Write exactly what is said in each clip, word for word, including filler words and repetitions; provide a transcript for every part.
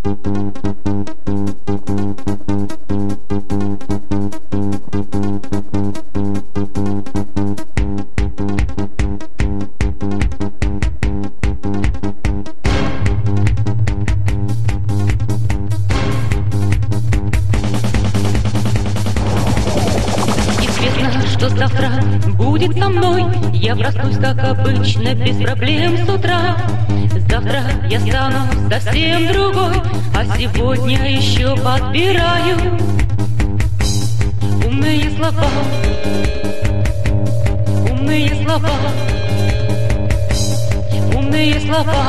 Что завтра будет со мной? Я проснусь, как обычно, без проблем с утра. Завтра я стану совсем другой, а сегодня еще подбираю умные слова, умные слова, умные слова.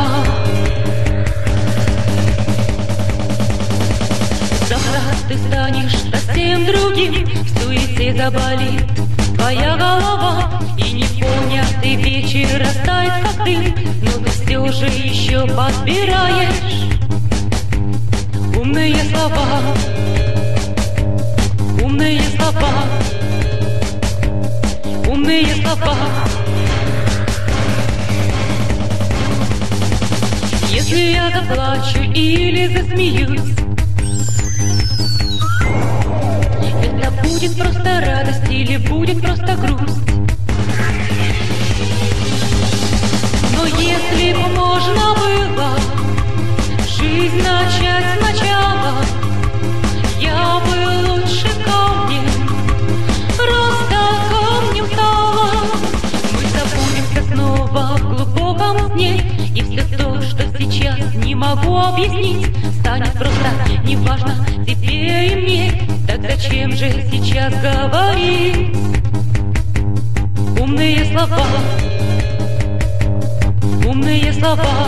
Завтра ты станешь совсем другим, в суете заболит твоя голова, и не понятый вечер растает, как дым, но ты все же еще подбираешь умные слова, умные слова, умные слова. Если я заплачу или засмеюсь, будет просто радость или будет просто грусть. Но если бы можно было жизнь начать сначала, я бы лучше камнем, просто камнем стала. Мы забудемся снова в глубоком сне, и все то, что сейчас не могу объяснить, станет просто неважно тебе и мне. Так зачем же сейчас говорить умные слова, умные слова,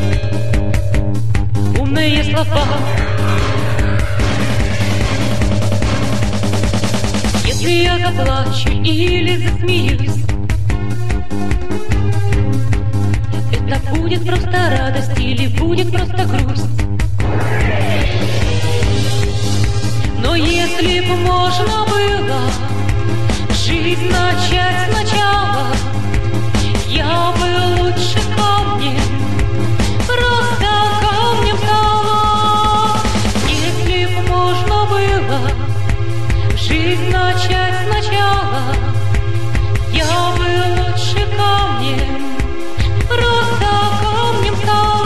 умные слова? Если я заплачу или засмеюсь, это будет просто радость или будет просто грусть. Но если бы можно было жизнь начать сначала, я бы лучше камнем, просто камнем стала. Если бы можно было жизнь начать сначала, я бы лучше камнем, просто камнем стала.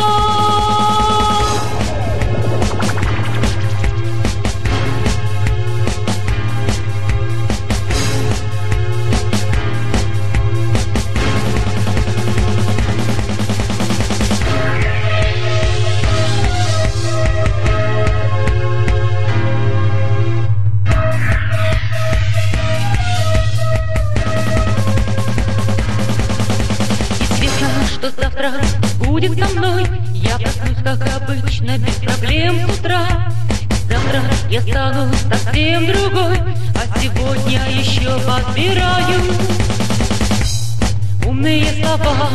Что завтра будет со мной? Я проснусь, как обычно, без проблем с утра. Завтра я стану совсем другой, а сегодня еще подбираю умные слова,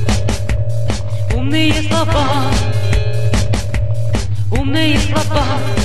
умные слова, умные слова.